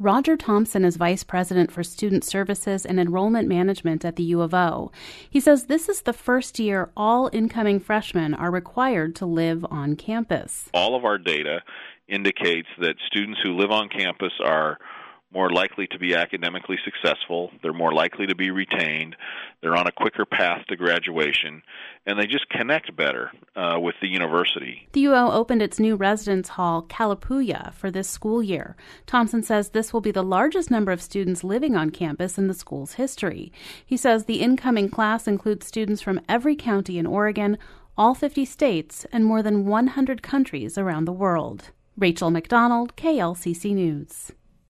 Roger Thompson is Vice President for Student Services and Enrollment Management at the U of O. He says this is the first year all incoming freshmen are required to live on campus. All of our data indicates that students who live on campus are more likely to be academically successful, they're more likely to be retained, they're on a quicker path to graduation, and they just connect better with the university. The UO opened its new residence hall, Kalapuya, for this school year. Thompson says this will be the largest number of students living on campus in the school's history. He says the incoming class includes students from every county in Oregon, all 50 states, and more than 100 countries around the world. Rachel McDonald, KLCC News.